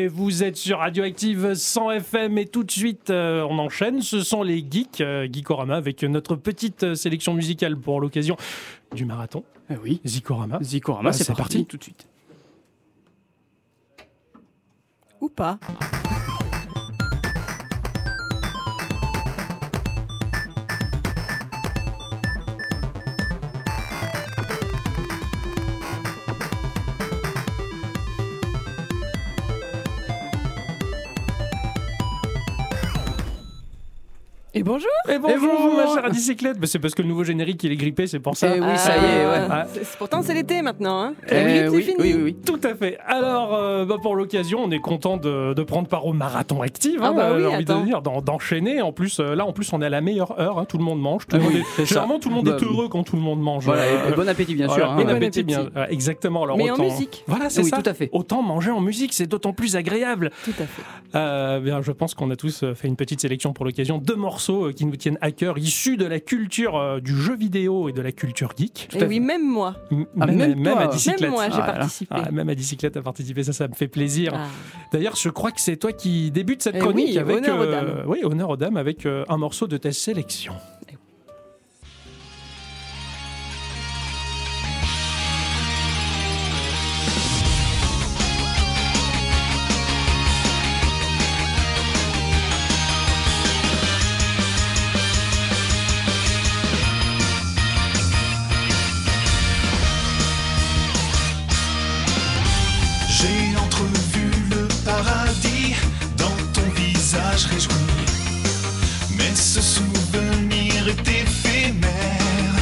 et vous êtes sur Radioactive 100 FM et tout de suite on enchaîne, ce sont les geeks, Geekorama avec notre petite sélection musicale pour l'occasion du marathon. Oui, Zikorama, c'est parti tout de suite. Ou pas. Et bonjour. Et bonjour ma chère bicyclette. C'est parce que le nouveau générique il est grippé, c'est pour ça. Oui, ça y est, ouais. Pourtant c'est l'été maintenant, hein. Oui. Tout à fait. Alors, pour l'occasion, on est content de prendre part au marathon active. J'ai envie de dire, d'enchaîner. En plus, on est à la meilleure heure. Hein, tout le monde mange. Généralement, tout le monde est heureux quand tout le monde mange. Voilà, bon appétit, bien sûr. Bon appétit, bien. Exactement. Alors, mais en musique. Voilà, c'est ça. Tout à fait. Autant manger en musique, c'est d'autant plus agréable. Tout à fait. Bien, je pense qu'on a tous fait une petite sélection pour l'occasion. 2 morceaux qui nous tiennent à cœur, issus de la culture du jeu vidéo et de la culture geek. Et oui, même moi. Même à bicyclette. Même moi, j'ai participé. Même à bicyclette a participé, ça me fait plaisir. Ah. D'ailleurs, je crois que c'est toi qui débute cette chronique oui, avec honneur aux dames. Oui, honneur aux dames avec un morceau de ta sélection. J'ai entrevu le paradis dans ton visage réjoui, mais ce souvenir est éphémère.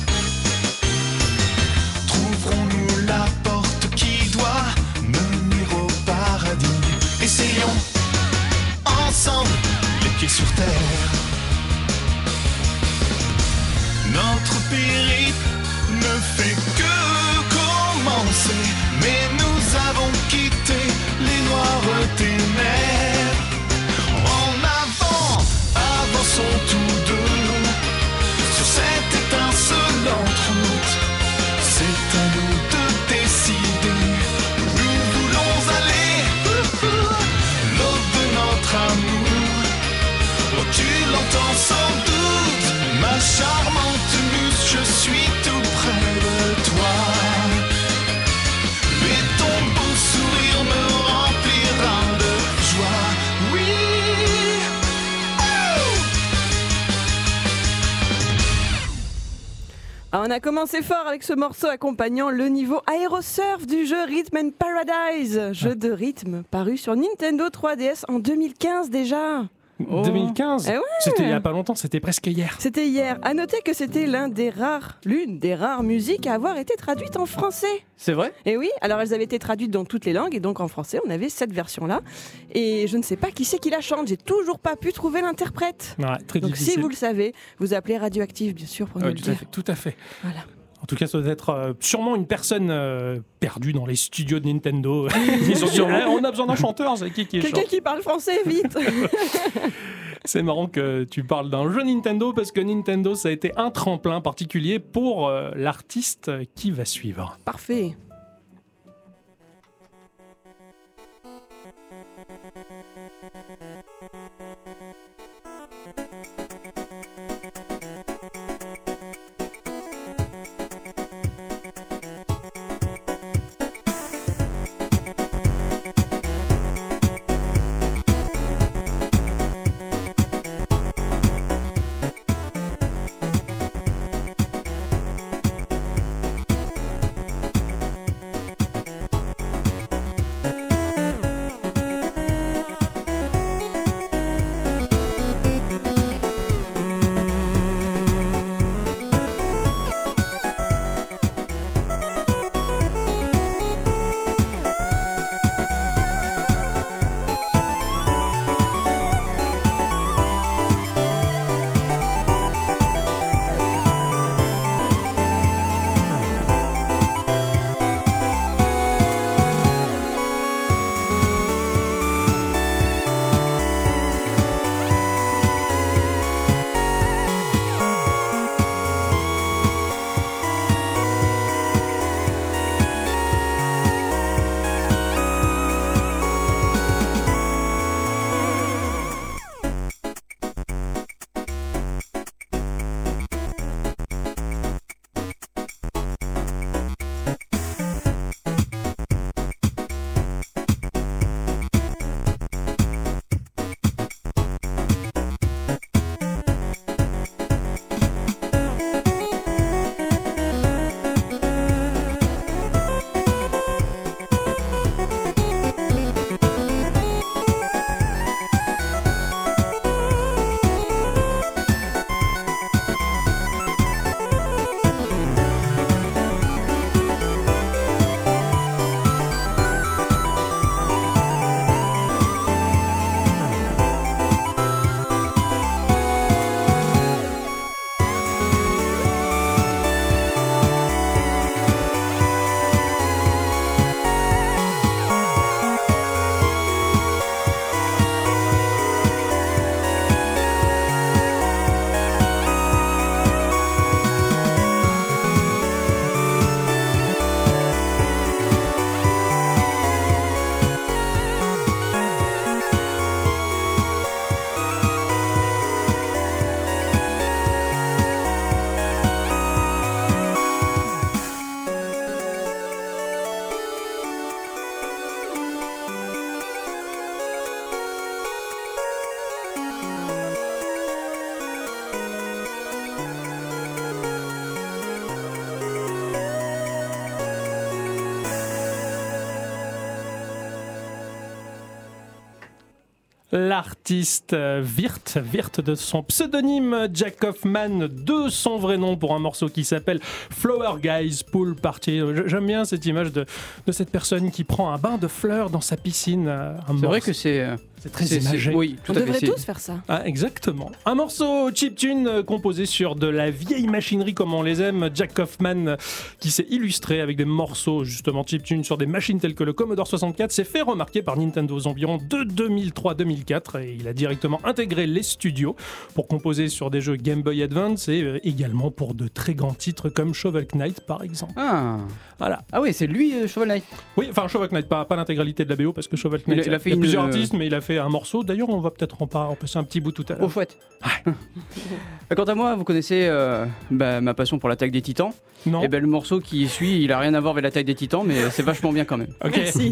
Trouverons-nous la porte qui doit mener au paradis? Essayons ensemble, les pieds sur terre. Notre périple ne fait que commencer, mais nous avons quitté les noires ténèbres. En avant, avançons tous deux sur cette étincelante route. C'est à nous de décider où nous voulons aller. L'aube de notre amour, oh tu l'entends sans doute, ma charmante muse, je suis tout près de toi. Et ton beau sourire me remplira de joie. Oui. Alors, on a commencé fort avec ce morceau accompagnant le niveau aérosurf du jeu Rhythm and Paradise, jeu de rythme paru sur Nintendo 3DS en 2015 déjà. 2015 Eh ouais. C'était il y a pas longtemps, c'était presque hier. C'était hier. À noter que c'était l'une des rares musiques à avoir été traduite en français. C'est vrai? Et oui, alors elles avaient été traduites dans toutes les langues et donc en français on avait cette version-là. Et je ne sais pas qui c'est qui la chante, j'ai toujours pas pu trouver l'interprète. Ouais, très Donc difficile. si vous le savez, vous appelez Radioactive bien sûr pour nous le dire. Tout à fait. Voilà. En tout cas, ça doit être sûrement une personne perdue dans les studios de Nintendo. Ils ont dit, on a besoin d'un chanteur, c'est qui Quelqu'un chante. qui parle français, vite. C'est marrant que tu parles d'un jeu Nintendo parce que Nintendo, ça a été un tremplin particulier pour l'artiste qui va suivre. Parfait. L'artiste Virt de son pseudonyme Jack Hoffman, de son vrai nom, pour un morceau qui s'appelle Flower Guys Pool Party. J'aime bien cette image de cette personne qui prend un bain de fleurs dans sa piscine. C'est vrai que c'est très imagé. Oui, tout On à fait. devrait c'est- tous faire ça. Ah, exactement. Un morceau chiptune composé sur de la vieille machinerie comme on les aime. Jack Hoffman, qui s'est illustré avec des morceaux justement chiptune sur des machines telles que le Commodore 64, s'est fait remarquer par Nintendo aux environs de 2003-2004 et il a directement intégré les studios pour composer sur des jeux Game Boy Advance et également pour de très grands titres comme Shovel Knight par exemple. Ah. Voilà. Ah oui, c'est lui, Shovel Knight. Oui, enfin Shovel Knight, pas l'intégralité de la BO parce que Shovel Knight, Il a fait il y a une- plusieurs artistes, mais il a fait un morceau. D'ailleurs, on va peut-être en passer un petit bout tout à l'heure. Oh chouette. Quant à moi, vous connaissez ma passion pour l'attaque des titans. Non. Et ben le morceau qui suit, il a rien à voir avec l'attaque des titans, mais c'est vachement bien quand même. Ok. Merci.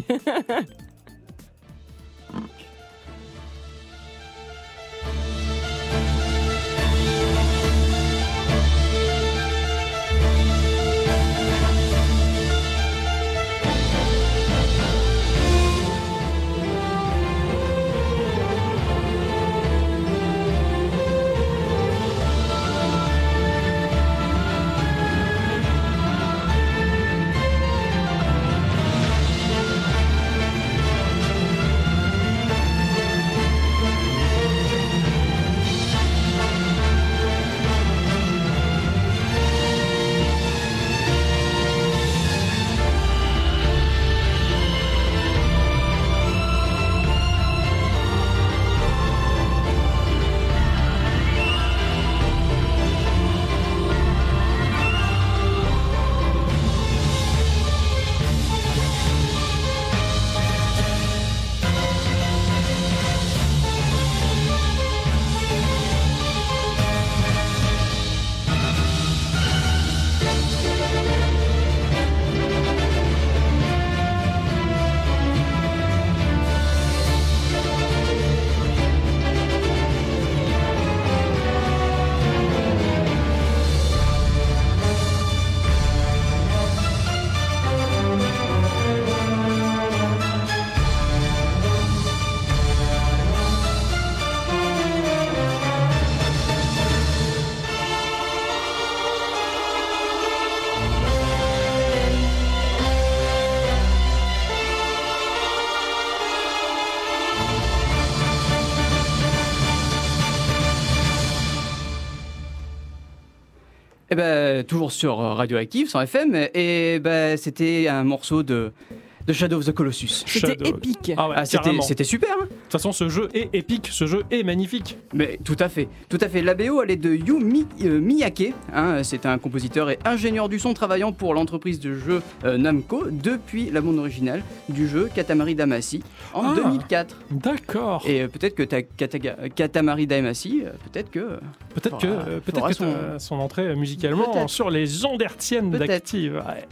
Et ben toujours sur Radioactive, sans FM, et ben c'était un morceau de Shadow of the Colossus. C'était Shadow. épique. Ah ouais, Ah, carrément. c'était super, hein. De toute façon, ce jeu est épique, ce jeu est magnifique. Mais tout à fait, tout à fait. La BO, elle est de Yu Miyake, hein, c'est un compositeur et ingénieur du son travaillant pour l'entreprise de jeux Namco depuis la bande originale du jeu Katamari Damacy en 2004. D'accord. Et peut-être que Katamari Damacy, peut-être que... Peut-être fera que son entrée musicalement Peut-être. sur les ondes hertziennes Peut-être. d'Active. Ouais.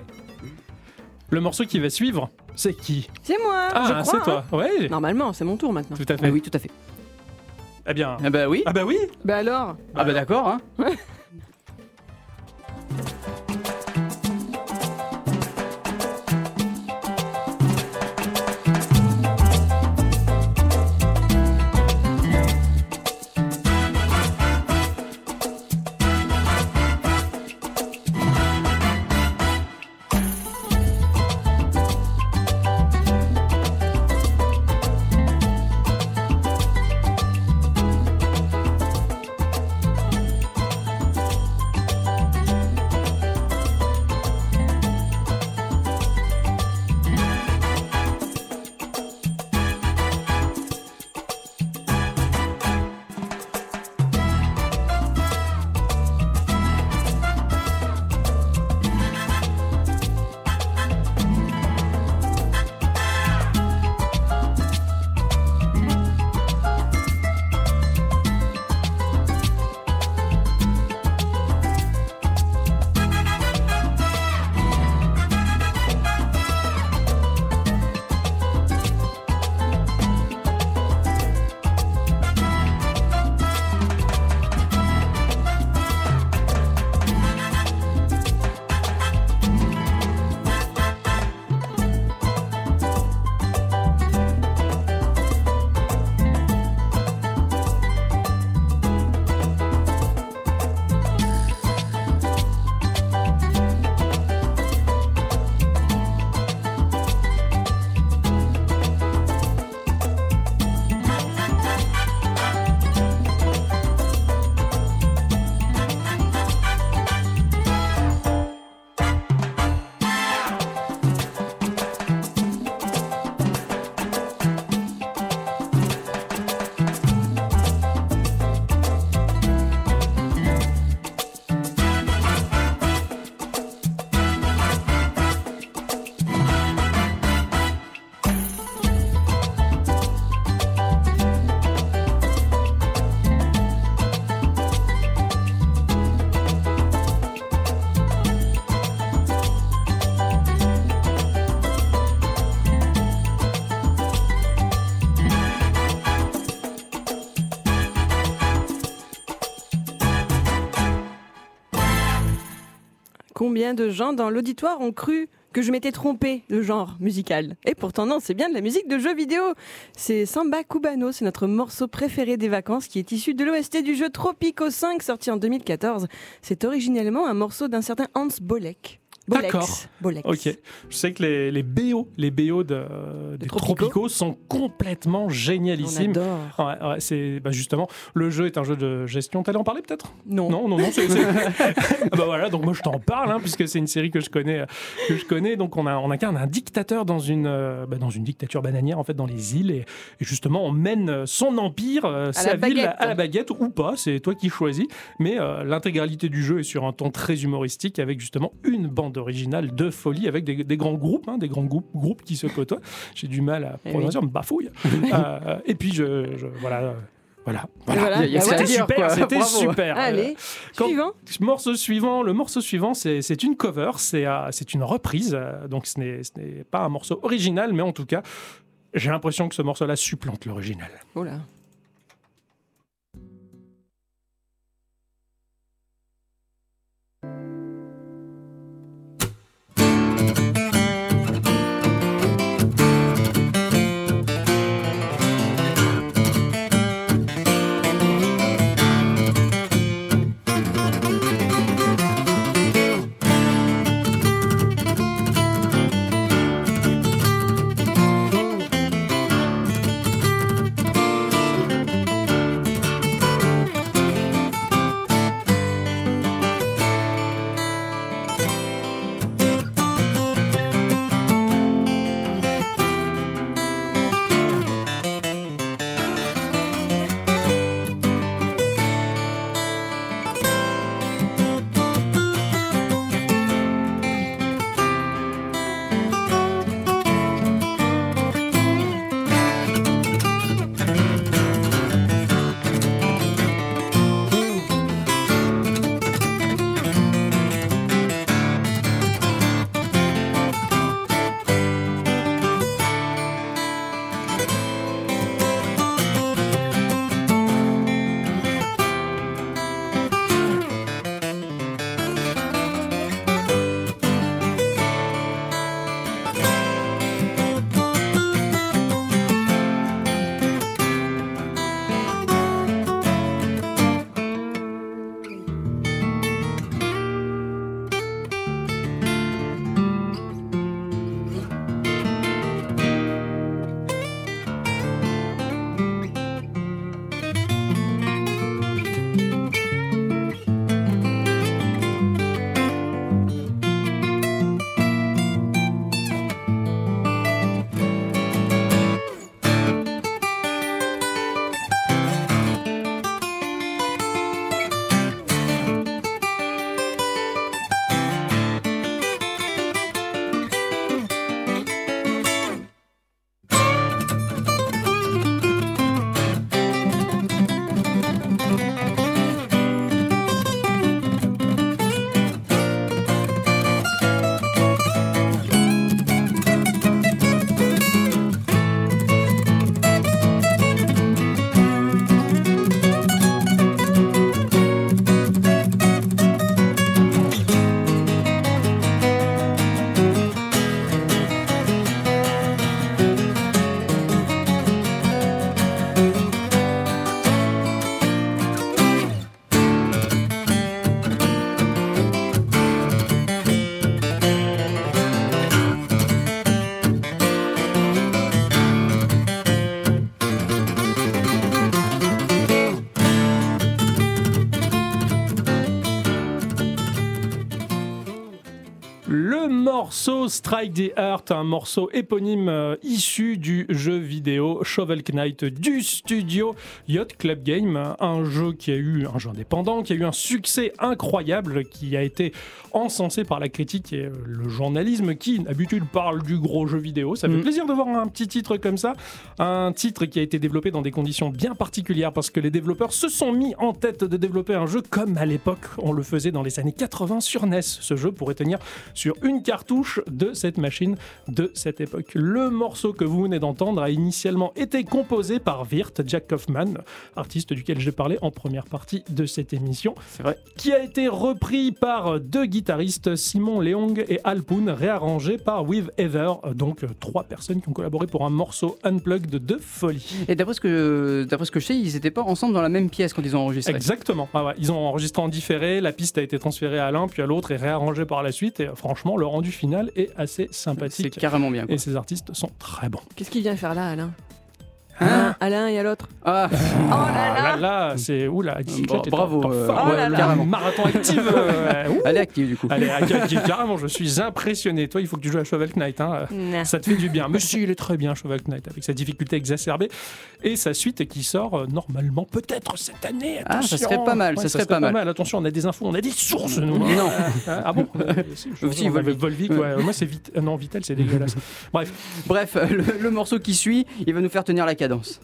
Le morceau qui va suivre, c'est qui? C'est moi, je Ah, crois. c'est toi. hein. Ouais. Normalement, c'est mon tour maintenant. Tout à fait. Ah oui, tout à fait. Eh bien. Ah bah oui. Ah bah oui. Bah alors, Ah bah d'accord, hein. Combien de gens dans l'auditoire ont cru que je m'étais trompé de genre musical? Et pourtant non, c'est bien de la musique de jeux vidéo. C'est Samba Cubano, c'est notre morceau préféré des vacances qui est issu de l'OST du jeu Tropico 5 sorti en 2014. C'est originellement un morceau d'un certain Hans Bolex. D'accord. Bolex. Ok. Je sais que les BO des Tropico sont complètement On génialissimes. adore. Ouais, c'est justement le jeu est un jeu de gestion. T'allais en parler peut-être? Non. Non. Ah bah voilà, donc moi je t'en parle puisque c'est une série que je connais. Donc on incarne un dictateur dans une dictature bananière en fait dans les îles et justement on mène son empire, sa ville à la baguette ou pas, c'est toi qui choisis. Mais l'intégralité du jeu est sur un ton très humoristique avec justement une bande originale de folie avec des grands groupes, des grands groupes qui se côtoient. J'ai du mal à prononcer, me bafouille. Et puis voilà. C'était super. Allez, Le morceau suivant, c'est une cover, c'est une reprise. Donc ce n'est pas un morceau original, mais en tout cas, j'ai l'impression que ce morceau-là supplante l'original. Oh là. Le morceau Strike the Heart, un morceau éponyme issu du jeu vidéo Shovel Knight du studio Yacht Club Game, un jeu indépendant, qui a eu un succès incroyable, qui a été encensé par la critique et le journalisme qui d'habitude parle du gros jeu vidéo. Ça fait plaisir de voir un petit titre comme ça, un titre qui a été développé dans des conditions bien particulières parce que les développeurs se sont mis en tête de développer un jeu comme à l'époque on le faisait dans les années 80 sur NES. Ce jeu pourrait tenir sur une cartouche louche de cette machine de cette époque. Le morceau que vous venez d'entendre a initialement été composé par Wirth, Jack Kaufman, artiste duquel j'ai parlé en première partie de cette émission, C'est vrai. qui a été repris par deux guitaristes, Simon Leong et Al Poon, réarrangé par With Heather, donc 3 personnes qui ont collaboré pour un morceau unplugged de folie. Et d'après ce que je sais, ils n'étaient pas ensemble dans la même pièce quand ils ont enregistré. Exactement. Ah ouais. Ils ont enregistré en différé, la piste a été transférée à l'un puis à l'autre et réarrangée par la suite. Et franchement, le rendu final est assez C'est sympathique. carrément bien. Quoi. Et ces artistes sont très bons. Qu'est-ce qu'il vient faire là, Alain Hein Alain et à l'autre. Ah, Ah là, c'est oula, bravo, carrément. Marathon active. elle est active du coup. Allez, carrément, je suis impressionné. Toi, il faut que tu joues à Shovel Knight. Hein. Nah. Ça te fait du bien. Mais si, il est très bien, Shovel Knight, avec sa difficulté exacerbée. Et sa suite qui sort normalement, peut-être cette année. Ah, ça Attention. serait pas mal, Ouais, ça serait pas mal. Attention, on a des infos, on a des sources, nous. Non. Ah bon Si, on avait Volvic, ouais. Moi, c'est non, Vitel, c'est dégueulasse. Bref. Bref, le morceau qui suit, il va nous faire tenir la cadence.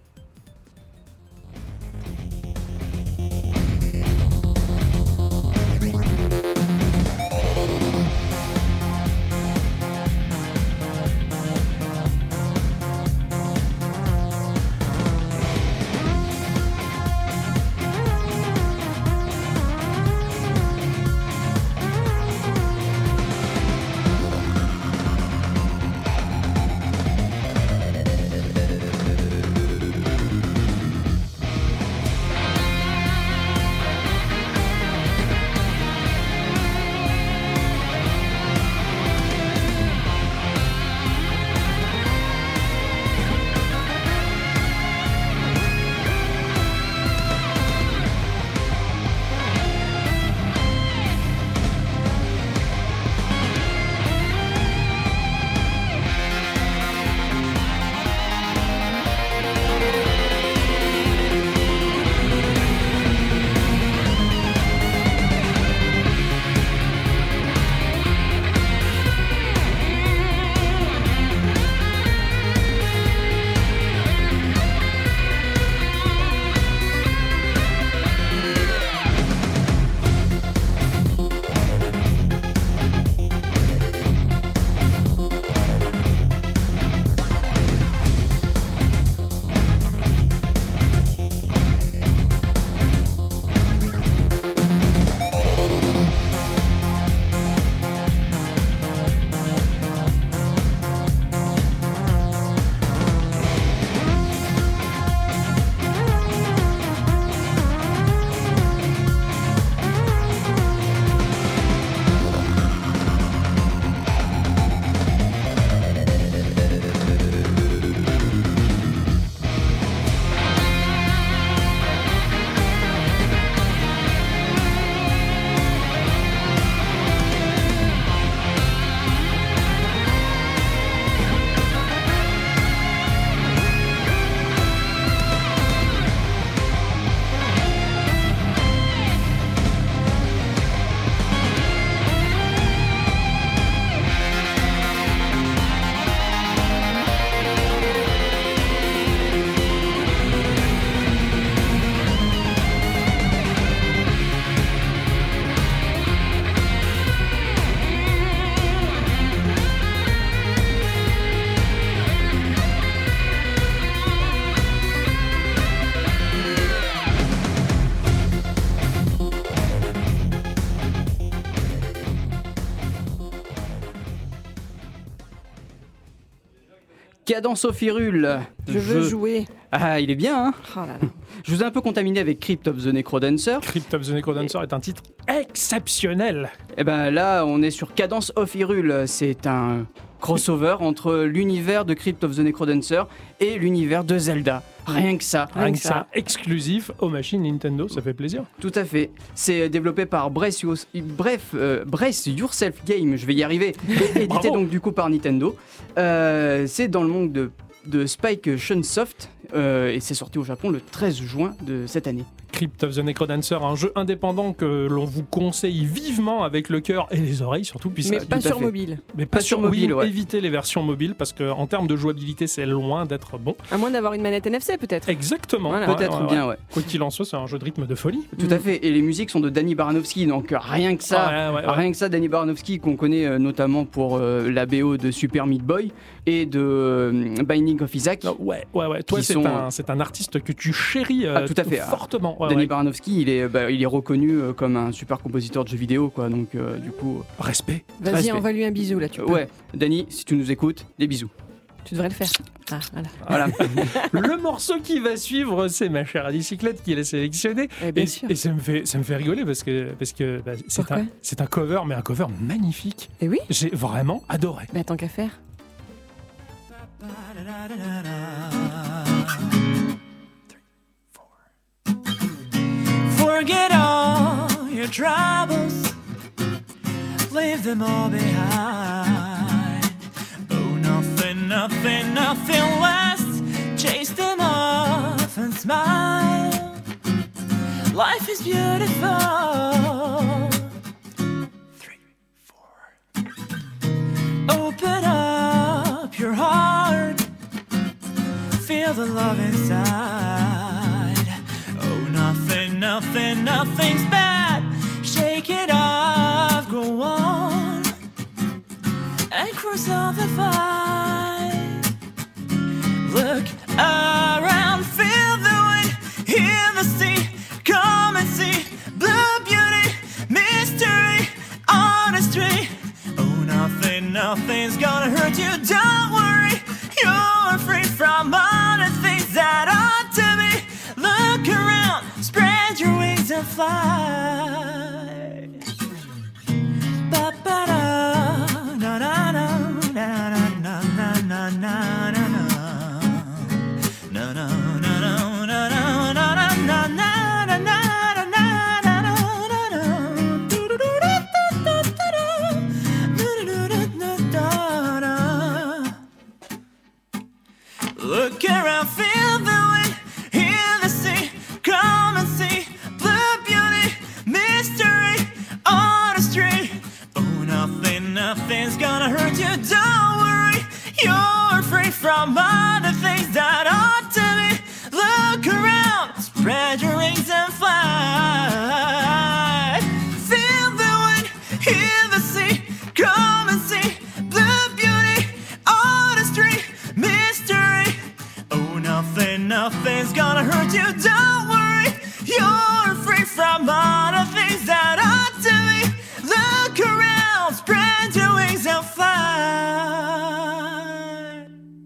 Cadence au firule. Je veux jouer. Ah, il est bien, hein. Oh là là. Je vous ai un peu contaminé avec Crypt of the Necrodancer. Crypt of the Necrodancer est un titre exceptionnel. Et ben là, on est sur Cadence of Hyrule. C'est un crossover entre l'univers de Crypt of the Necrodancer et l'univers de Zelda. Rien que ça. Rien que ça, exclusif aux machines Nintendo, ça fait plaisir. Tout à fait. C'est développé par Brace Yourself Game, je vais y arriver, et édité donc du coup par Nintendo. C'est dans le monde de Spike Chunsoft et c'est sorti au Japon le 13 juin de cette année. Crypt of the Necrodancer, un jeu indépendant que l'on vous conseille vivement avec le cœur et les oreilles surtout. Mais pas sur mobile. Mais pas sur mobile, mobile, ouais. évitez les versions mobiles parce qu'en termes de jouabilité, c'est loin d'être bon. À moins d'avoir une manette NFC peut-être. Exactement. Voilà. Peut-être bien, ouais. Quoi qu'il en soit, c'est un jeu de rythme de folie. Tout à fait. Et les musiques sont de Danny Baranowski, donc rien que ça. Ouais. Rien que ça, Danny Baranowski, qu'on connaît notamment pour la BO de Super Meat Boy et de Binding of Isaac. Non, ouais. Toi, Qui c'est sont- un artiste que tu chéris tout à fait. fortement. Ouais, Danny ouais. Baranowski, il est reconnu comme un super compositeur de jeux vidéo, quoi. Donc, du coup. Respect. Vas-y, Respect. envoie-lui un bisou là, tu peux. Ouais, Danny, si tu nous écoutes, des bisous. Tu devrais le faire. Ah, voilà. Voilà. Le morceau qui va suivre, c'est ma chère Adicyclette qui l'a sélectionné. Eh bien sûr. Et ça me fait rigoler parce que bah, Pourquoi c'est un cover, mais un cover magnifique. Et oui, J'ai vraiment adoré. bah tant qu'à faire. Forget all your troubles, leave them all behind. Oh, nothing less. Chase them off and smile. Life is beautiful. 3, 4. Open up your heart. Feel the love inside. Oh, nothing's bad. Shake it off, go on, and cross off the fight. Look around, feel the wind, hear the sea. Come and see blue beauty, mystery, artistry. Oh, nothing's gonna hurt you. Don't worry, you're free from all the things that ought to be. Look around, spread your wings and fly. Ba ba da na na na na na na na na na na. Look around, feel the wind, hear the sea. Come and see blue beauty, mystery, artistry. Oh, nothing's gonna hurt you. Don't worry, you're free from all the things that ought to be. Look around, spread your wings and fly. Feel the wind, hear the sea. Come and see blue beauty, artistry, mystery. Oh, nothing's gonna hurt you. Don't worry, you're free from all the things that ought to be. Look around, spread your wings and fly.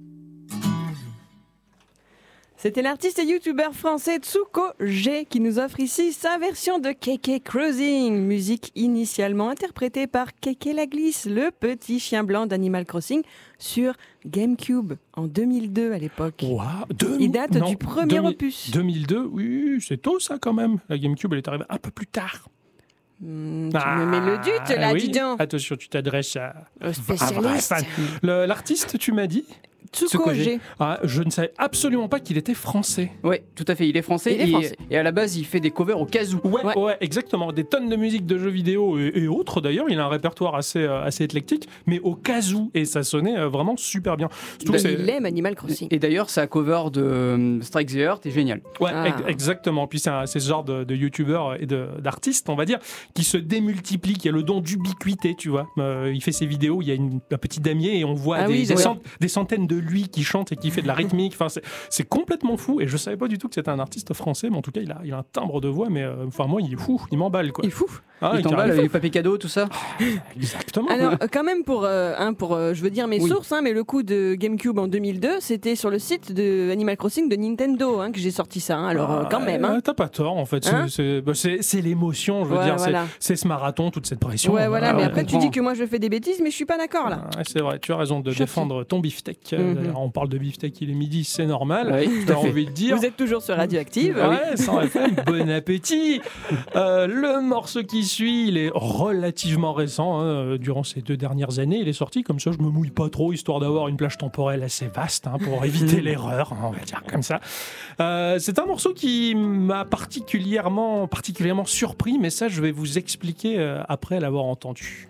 C'était l'artiste et youtubeur français Tsuko G qui nous offre ici sa version de KK Cruising, musique initialement interprétée par KK la Glisse, le petit chien blanc d'Animal Crossing, sur GameCube en 2002 à l'époque. Ouah, Il date du premier opus. 2002, oui, c'est tôt ça quand même. La GameCube, elle est arrivée un peu plus tard. Tu me mets le doute là, oui. dis donc. Attention, tu t'adresses à Au spécialiste. L'artiste, tu m'as dit Tsuko G. Je ne savais absolument pas qu'il était français. Ouais, tout à fait. Il est français. Il est français. Et à la base, il fait des covers au kazoo. Ouais, exactement. Des tonnes de musique de jeux vidéo et autres d'ailleurs. Il a un répertoire assez éclectique, mais au kazoo. Et ça sonnait vraiment super bien. Surtout que c'est- Il aime Animal Crossing. Et d'ailleurs, sa cover de Strike the Earth est géniale. Ouais, Ah. exactement. Puis c'est ce genre de youtubeurs et d'artistes, on va dire, qui se démultiplient, qui a le don d'ubiquité, tu vois. Il fait ses vidéos, il y a un petit damier et on voit Ah oui, d'accord. des centaines de lui qui chantent et qui fait de la rythmique. Enfin, c'est complètement fou. Et je savais pas du tout que c'était un artiste français, mais en tout cas, il a un timbre de voix. Mais enfin, moi, il est fou, il m'emballe quoi. Il est fou. Ah, il t'emballe carrément. avec les papiers cadeaux, tout ça. Exactement. Alors, quand même, pour je veux dire mes Oui. sources, mais le coup de GameCube en 2002, c'était sur le site de Animal Crossing de Nintendo que j'ai sorti ça. Alors, quand même. T'as pas tort, en fait. Hein c'est l'émotion, je veux Ouais, dire. voilà. C'est ce marathon, toute cette pression. Ouais, voilà, mais on après, tu comprend. dis que moi je fais des bêtises, mais je suis pas d'accord là. Ouais, c'est vrai, tu as raison de Choqué. défendre ton beefsteak. Mhm. D'ailleurs, on parle de beefsteak, il est midi, c'est normal. Oui, tout T'as à fait. envie de dire. Vous êtes toujours sur Radioactive. Ouais, sans FM, bon appétit. Le morceau qui suit, il est relativement récent, hein, durant ces 2 dernières années. Il est sorti comme ça, je me mouille pas trop, histoire d'avoir une plage temporelle assez vaste, hein, pour éviter l'erreur, on va dire comme ça. C'est un morceau qui m'a particulièrement surpris, mais ça, je vais vous expliquer après l'avoir entendu.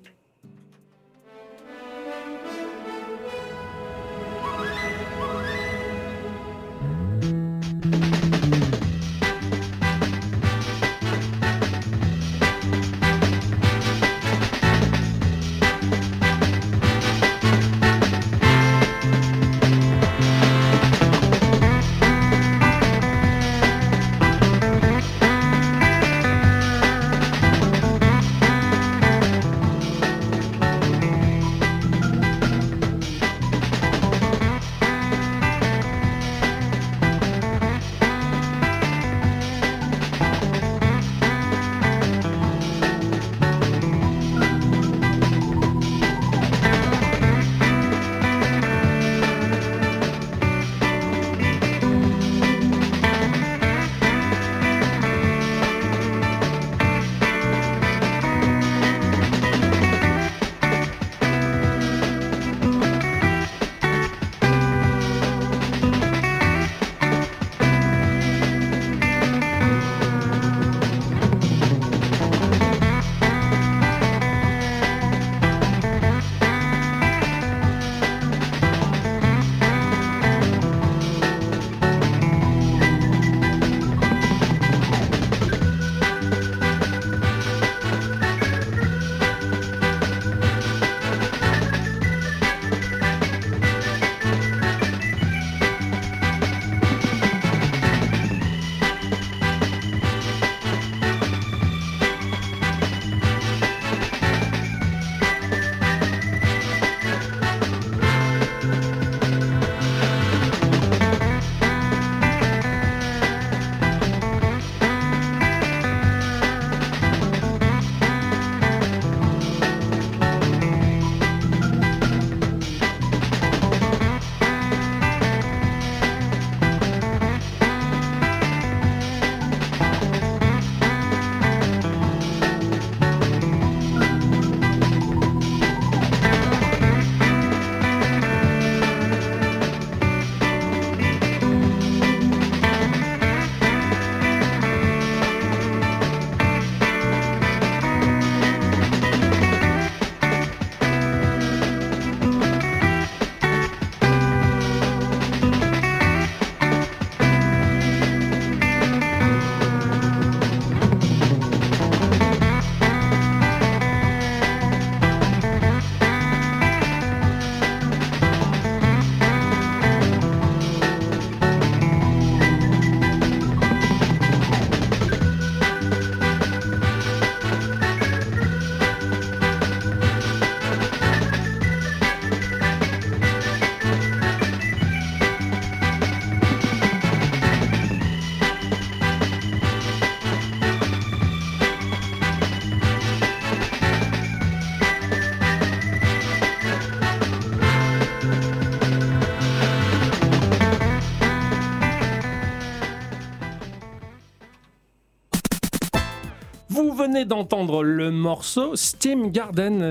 Vous venez d'entendre le morceau Steam Garden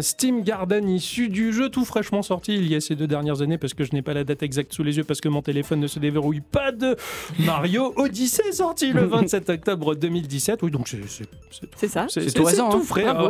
issu du jeu tout fraîchement sorti il y a ces 2 dernières années, parce que je n'ai pas la date exacte sous les yeux parce que mon téléphone ne se déverrouille pas, de Mario Odyssey, sorti le 27 octobre 2017. Oui, donc C'est ça. C'est tout récent, tout hein. frais. Bravo. Ouais.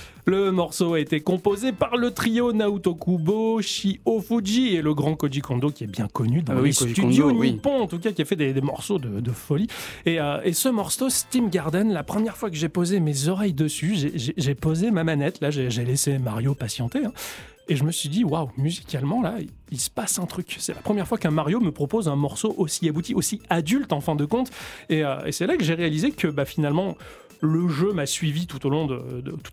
Le morceau a été composé par le trio Naoto Kubo, Shio Fuji et le grand Koji Kondo, qui est bien connu dans les Koji studios Kondo, oui. nippons, en tout cas, qui a fait des morceaux de folie. Et ce morceau, Steam Garden, la première fois que j'ai posé mes oreilles dessus, j'ai posé ma manette, là, j'ai laissé Mario patienter, hein, et je me suis dit, waouh, musicalement, là, il se passe un truc. C'est la première fois qu'un Mario me propose un morceau aussi abouti, aussi adulte, en fin de compte. Et c'est là que j'ai réalisé que, finalement, le jeu m'a suivi tout au long de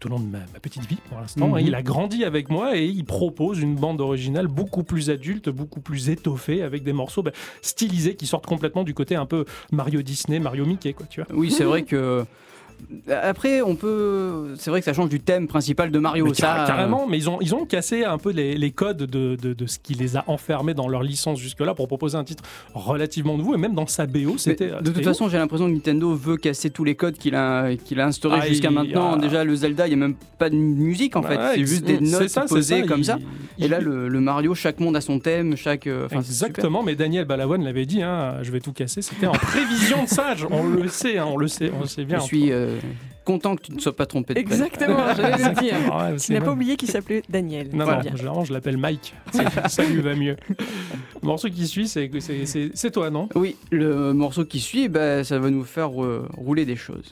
ma petite vie, pour l'instant. Mhm. Il a grandi avec moi et il propose une bande originale beaucoup plus adulte, beaucoup plus étoffée, avec des morceaux stylisés qui sortent complètement du côté un peu Mario Disney, Mario Mickey, quoi, tu vois. Oui, c'est vrai que Après, on peut. C'est vrai que ça change du thème principal de Mario. Mais Ça, carrément, mais ils ont cassé un peu les codes de ce qui les a enfermés dans leur licence jusque-là pour proposer un titre relativement nouveau. Et même dans sa BO, c'était. De toute façon, j'ai l'impression que Nintendo veut casser tous les codes qu'il a instaurés jusqu'à maintenant. Déjà, le Zelda, il n'y a même pas de musique en fait. C'est juste des notes posées comme ça. Et là, le Mario, chaque monde a son thème, Exactement, mais Daniel Balavoine l'avait dit, hein, je vais tout casser. C'était en prévision de ça. On le sait, on le sait bien. Je suis content que tu ne sois pas trompé de Exactement, j'allais le dire. Ouais, Tu n'as pas oublié qu'il s'appelait Daniel. Non, Voilà. non, généralement je l'appelle Mike. Ça lui va mieux. Le morceau qui suit, c'est toi, non? Oui, le morceau qui suit, ça va nous faire rouler des choses.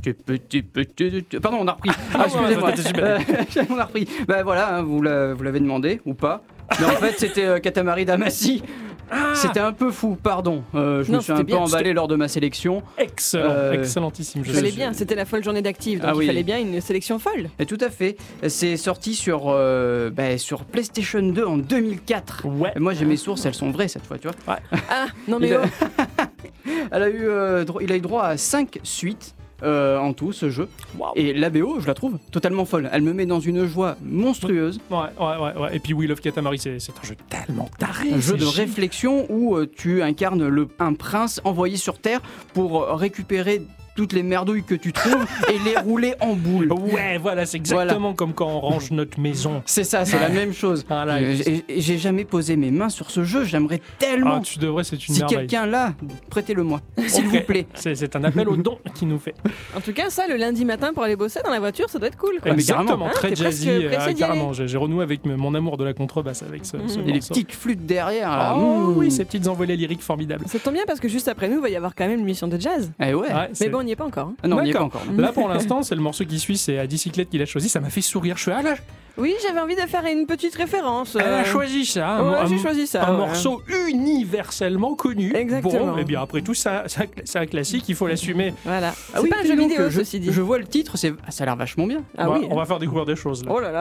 Pardon, on a repris. Excusez-moi. On a repris. Bah voilà, hein, vous l'avez demandé ou pas. Mais en fait, c'était Katamari Damacy. C'était un peu fou, pardon. Je me suis un peu emballé lors de ma sélection. Excellent, excellentissime. Il fallait bien, c'était la folle journée d'Active, donc il fallait bien une sélection folle. Et tout à fait. C'est sorti sur PlayStation 2 en 2004. Ouais. Et moi, j'ai mes sources, elles sont vraies cette fois, tu vois. Ouais. Ah, non mais il a eu droit à 5 suites. En tout ce jeu. Wow. Et la BO, je la trouve totalement folle. Elle me met dans une joie monstrueuse. Ouais. Et puis We Love Katamari, c'est un jeu tellement taré. Un jeu de réflexion où tu incarnes un prince envoyé sur Terre pour récupérer toutes les merdouilles que tu trouves et les rouler en boule. Ouais, voilà, c'est exactement comme quand on range notre maison. C'est ça, c'est la même chose. Voilà. Et j'ai jamais posé mes mains sur ce jeu, j'aimerais tellement. Ah, tu devrais, c'est une si merveille. quelqu'un l'a, prêtez-le-moi, s'il vous plaît. C'est un appel au don qui nous fait. En tout cas, ça, le lundi matin pour aller bosser dans la voiture, ça doit être cool. Quoi. Mais Exactement, carrément. très T'es jazzy. presque pressé d'y Carrément, j'ai renoué avec mon amour de la contrebasse avec ce Et les morceau. petites flûtes derrière. Là. Oh oui, ces petites envolées lyriques formidables. Ça tombe bien parce que juste après nous, il va y avoir quand même une mission de jazz. Eh ouais. Mais bon, on n'y est pas encore. Hein. Ah non, on n'y est pas D'accord. encore. Là, pour l'instant, c'est le morceau qui suit, c'est Adicyclette qui l'a choisi. Ça m'a fait sourire. Je suis là. Oui, j'avais envie de faire une petite référence. Elle a choisi ça. Ouais, j'ai choisi ça. Un ouais. morceau universellement connu. Exactement. Bon, et bien après tout, c'est un classique, il faut l'assumer. Voilà. Ah C'est oui, pas un puis jeu donc, vidéo, je, ceci dit. je vois le titre, ça a l'air vachement bien. Ah oui. On va faire découvrir des choses là. Oh là là.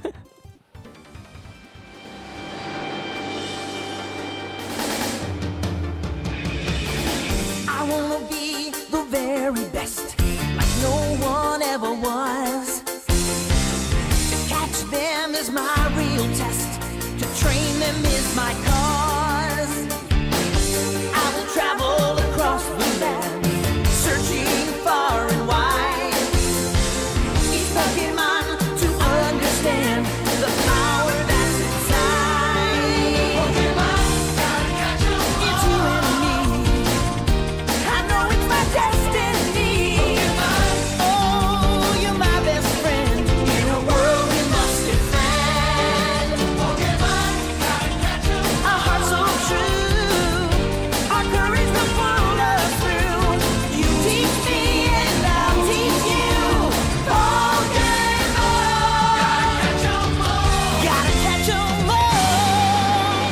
I wanna be the very best, like no one ever was. To catch them is my real test, to train them is my cause. I will travel across the land, searching far and wide. Each Pokemon to understand the power that's inside. Pokemon, gotta catch 'em all. It's you and me. I know it's my destiny. Oh, you're my best friend in a world we must defend. Pokemon, gotta catch 'em. Our hearts so true, our courage will pull us through. You teach me and I'll teach you. Pokemon, gotta catch 'em all. Gotta catch 'em all.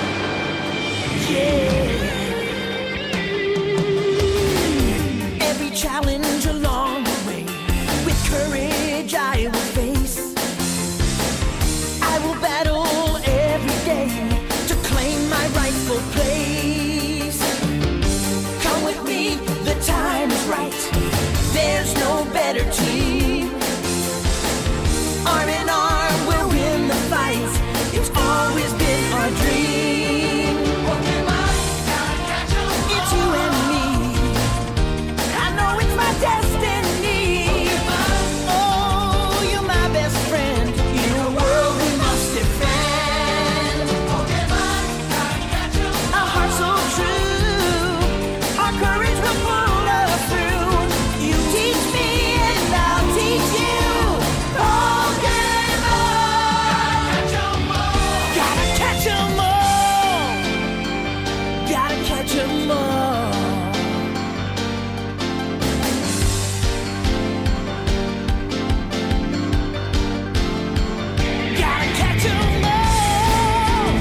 Yeah. Every challenge along the way, with courage I will face. I will battle every day to claim my rightful place. Come with me, the time is right. There's no better team. Arm in arm, we'll win the fight. It's always been our dream. Pokemon, gotta catch 'em all. It's you and me. I know it's my destiny. Oh, you're my best friend in a world we must defend. Pokemon, gotta catch 'em. Our hearts so true, our courage will pull us through. You teach me and I'll teach you. Pokemon, gotta catch 'em all. Gotta catch 'em all. Gotta catch 'em all.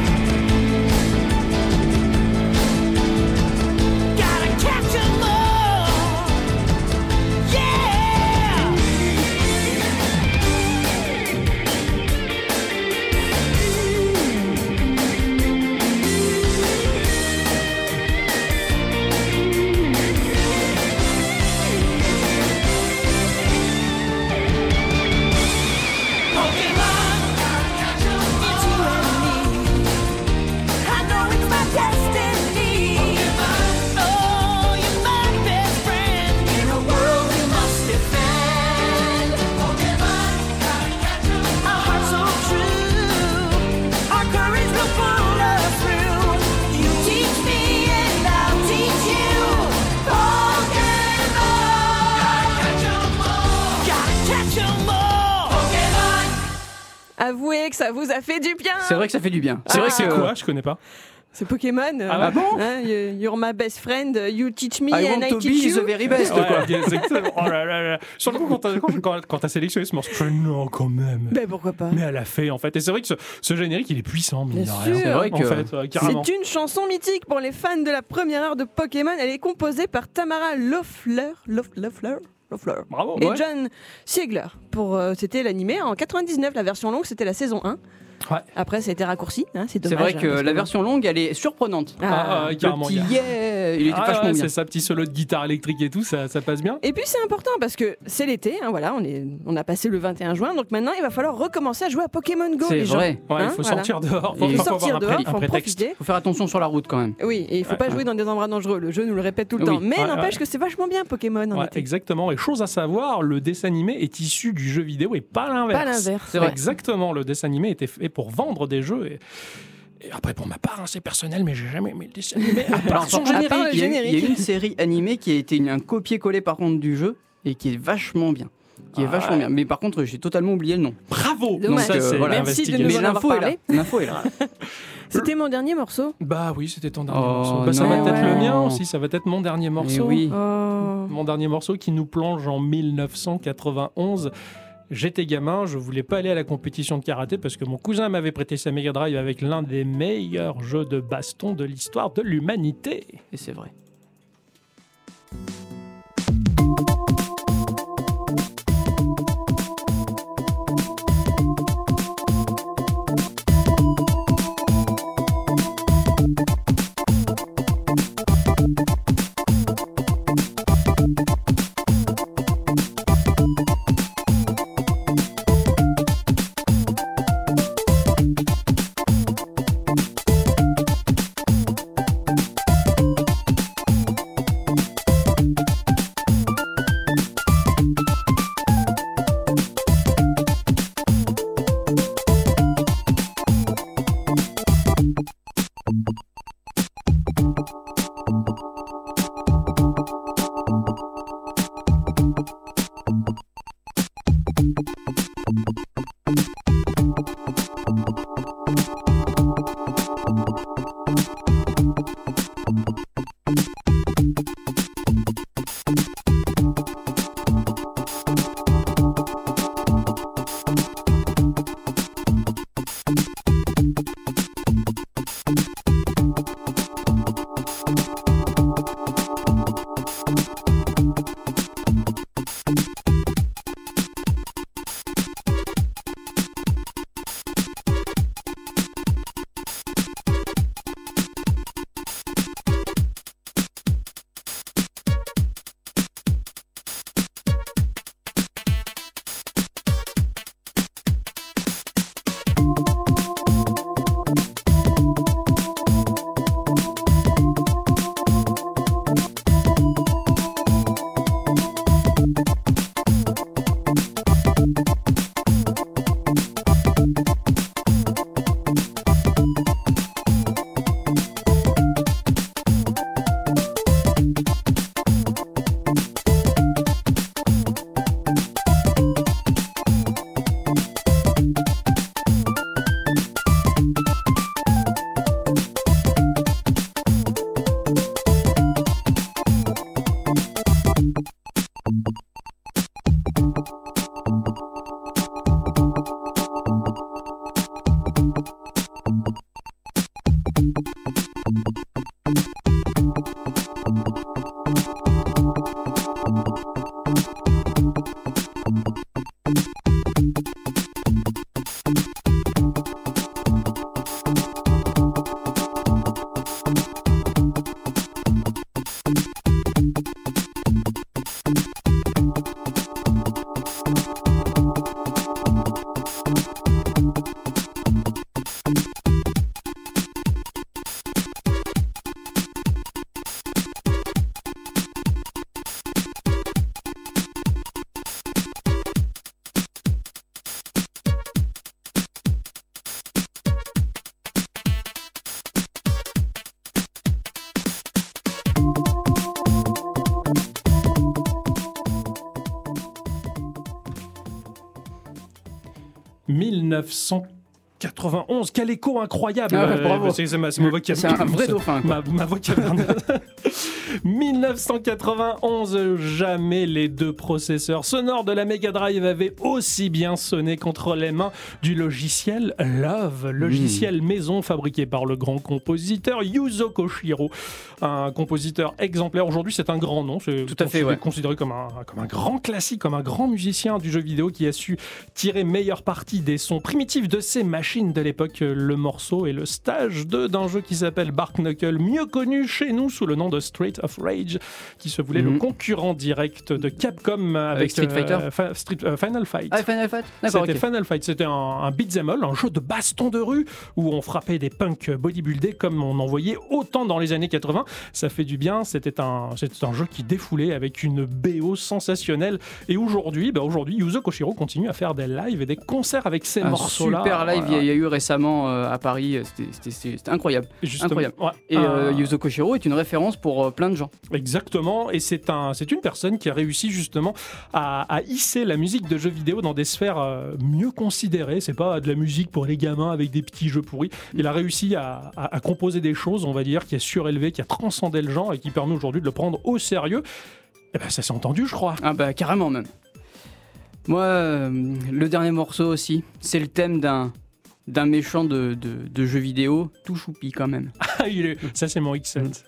Gotta catch 'em all. Yeah. Pokemon, it's you and me. I know it's my destiny. Oh, you're my best friend in a world we must defend. Pokemon, our hearts so true, our courage will pull us through. You teach me and I'll teach you. Pokemon, gotta catch 'em all. Pokemon. Avouez que ça vous a fait du bien. C'est vrai que ça fait du bien. C'est vrai que c'est quoi? Je connais pas. C'est Pokémon. Ah bon Hein, you're my best friend, you teach me I and want I to teach be the you. very best, quoi. Ouais, exactement. Oh là là là. Sur le coup, quand t'as sélectionné ce morceau, je fais non, quand même. Ben pourquoi pas. Mais elle a fait en fait. Et c'est vrai que ce générique, il est puissant, mine Bien de rien. sûr. C'est vrai En que- fait, carrément. C'est une chanson mythique pour les fans de la première heure de Pokémon. Elle est composée par Tamara Loeffler Bravo. et Ouais. John Siegler. C'était l'animé en 99. La version longue, c'était la saison 1. Ouais. Après, ça a été raccourci. Hein, c'est C'est dommage. vrai que hein, parce la version longue, elle est surprenante. Ah, Le carrément. petit yeah, il était Ah, vachement ouais, bien. c'est ça, petit solo de guitare électrique et tout, ça passe bien. Et puis c'est important parce que c'est l'été, hein, voilà, on a passé le 21 juin, donc maintenant il va falloir recommencer à jouer à Pokémon Go. C'est les gens. vrai. Ouais, il Hein, faut voilà. sortir dehors. Il faut sortir avoir dehors, il faut un en prétexte. profiter. Faut faire attention sur la route quand même. Oui, et il faut pas jouer dans des endroits dangereux. Le jeu nous le répète tout le Oui. temps. Mais Ouais, n'empêche ouais. que c'est vachement bien Pokémon en Ouais, été. exactement. Et chose à savoir, le dessin animé est issu du jeu vidéo et pas l'inverse. Pas l'inverse. C'est vrai. Exactement. Le dessin animé était fait pour vendre des jeux. Et après, pour ma part, hein, c'est personnel, mais j'ai jamais aimé le dessin animé. À part son à part le générique. Il y a générique. une série animée qui a été un copier-coller par contre du jeu et qui est vachement bien. Mais par contre, j'ai totalement oublié le nom. Bravo. Dommage. Ça, c'est Voilà. Merci de l'investigation. nous Mais en avoir l'info est là. parlé. L'info est là. C'était mon dernier morceau. Bah oui, c'était ton dernier Oh, morceau. Bah, ça va non. être le mien Ouais. aussi. Ça va être mon dernier Mais morceau. oui. Oh. Mon dernier morceau qui nous plonge en 1991. J'étais gamin, je voulais pas aller à la compétition de karaté parce que mon cousin m'avait prêté sa Mega Drive avec l'un des meilleurs jeux de baston de l'histoire de l'humanité. Et c'est vrai. 1991, quel écho incroyable. Ah ouais, bravo. C'est ma voix qui a- C'est un vrai dauphin, quoi. Ma voix caverneuse. 1991, jamais les deux processeurs sonores de la Mega Drive avaient aussi bien sonné contre les mains du logiciel Love, logiciel maison fabriqué par le grand compositeur Yuzo Koshiro, un compositeur exemplaire. Aujourd'hui, c'est un grand nom, c'est Tout à fait, ouais. considéré comme un grand classique, comme un grand musicien du jeu vidéo qui a su tirer meilleure partie des sons primitifs de ses machines de l'époque. Le morceau est le stage 2 d'un jeu qui s'appelle Bark Knuckle, mieux connu chez nous sous le nom de Street of Rage, qui se voulait le concurrent direct de Capcom avec Street Fighter Final Fight. Ah, Final Fight. D'accord, C'était ok. Final Fight, c'était un beat'em all, un jeu de baston de rue où on frappait des punks bodybuildés comme on en voyait autant dans les années 80. Ça fait du bien, c'était un jeu qui défoulait avec une BO sensationnelle. Et aujourd'hui, Yuzo Koshiro continue à faire des lives et des concerts avec ces Un morceaux-là. super live, Voilà. il y a eu récemment à Paris, c'était incroyable. Justement, incroyable. ouais. Et Yuzo Koshiro est une référence pour plein de gens. Exactement, et c'est une personne qui a réussi justement à hisser la musique de jeux vidéo dans des sphères mieux considérées. C'est pas de la musique pour les gamins avec des petits jeux pourris. Il a réussi à composer des choses, on va dire, qui a surélevé, qui a transcendé le genre et qui permet aujourd'hui de le prendre au sérieux. Et ben ça s'est entendu, je crois. Ah bah carrément même. Moi, le dernier morceau aussi, c'est le thème d'un méchant de jeu vidéo, tout choupi quand même. Ça c'est mon X7.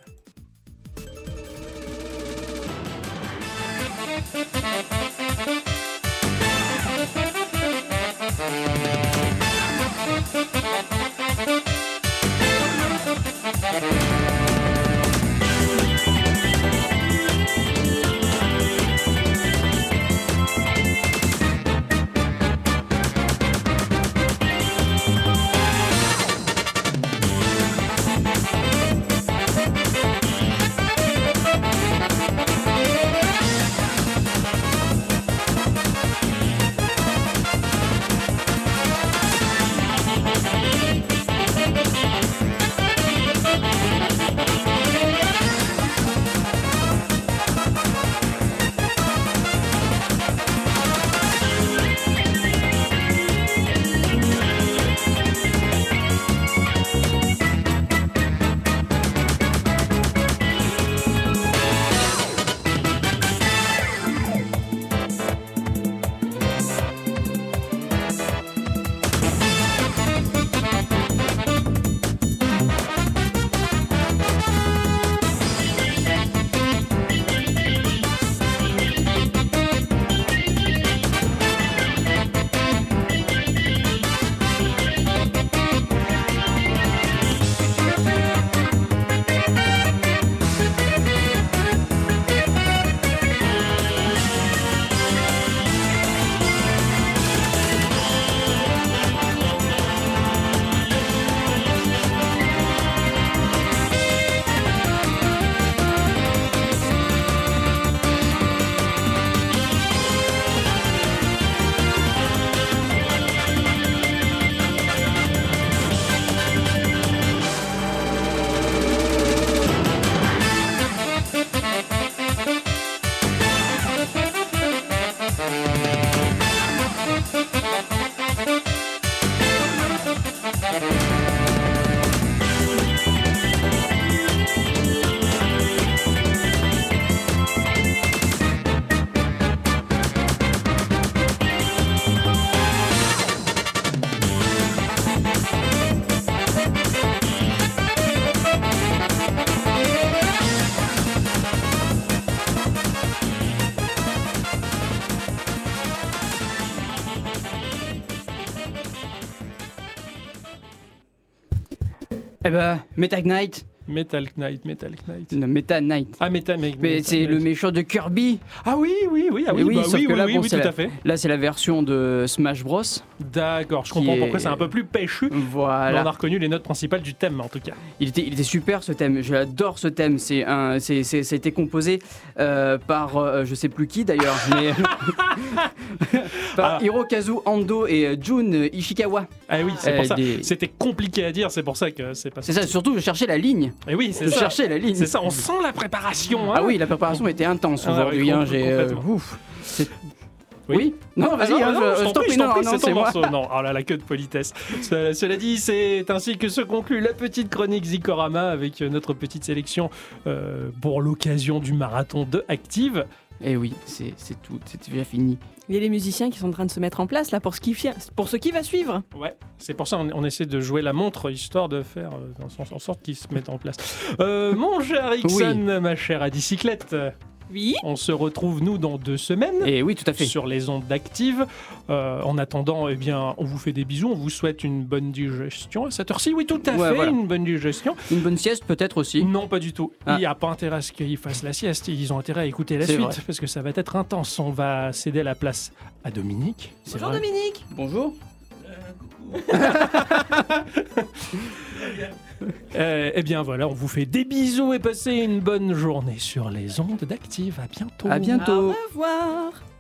Eh ben, Meta Knight. Metal Knight. Non, Meta Knight. Ah, Mais c'est le méchant de Kirby. Ah oui, sauf que là, bon, tout c'est à fait. Là, c'est la version de Smash Bros. D'accord, je comprends Qui pourquoi est- c'est un peu plus péchu. Mais Voilà. on a reconnu les notes principales du thème, en tout cas. Il était super ce thème. J'adore ce thème. Ça a été composé par je sais plus qui d'ailleurs, mais par Ah. Hirokazu Ando et Jun Ishikawa. Ah oui, c'est pour ça. des- C'était compliqué à dire, c'est pour ça que c'est pas C'est ça. Surtout, je cherchais la ligne. Et oui, c'est Je ça. cherchais la ligne. C'est ça, on sent la préparation. Hein. Ah oui, la préparation était intense Ah, aujourd'hui. oui, Hein, j'ai complètement. ouf. Oui. Non, vas-y, Ah hein, non, je t'en prie, non, c'est ton c'est moi. morceau. Non, oh là, la queue de politesse. Cela dit, c'est ainsi que se conclut la petite chronique Zikorama avec notre petite sélection pour l'occasion du marathon de Active. Eh oui, c'est tout, c'est déjà fini. Il y a les musiciens qui sont en train de se mettre en place là pour ce qui va suivre. Ouais, c'est pour ça on essaie de jouer la montre, histoire de faire en sorte qu'ils se mettent en place. Mon cher Ixon, ma chère Adicyclette, Oui. on se retrouve nous dans 2 semaines. Et oui, tout à fait. Sur les ondes d'Active. En attendant, eh bien, on vous fait des bisous, on vous souhaite une bonne digestion à cette heure-ci. Oui, tout à fait, voilà. une bonne digestion. Une bonne sieste peut-être aussi. Non, pas du tout. Ah. Il n'y a pas intérêt à ce qu'ils fassent la sieste. Ils ont intérêt à écouter la C'est suite, vrai. parce que ça va être intense. On va céder la place à Dominique. C'est Bonjour vrai. Dominique. Bonjour. Eh bien voilà, on vous fait des bisous et passez une bonne journée sur les ondes d'Active. À bientôt. À bientôt. Au revoir.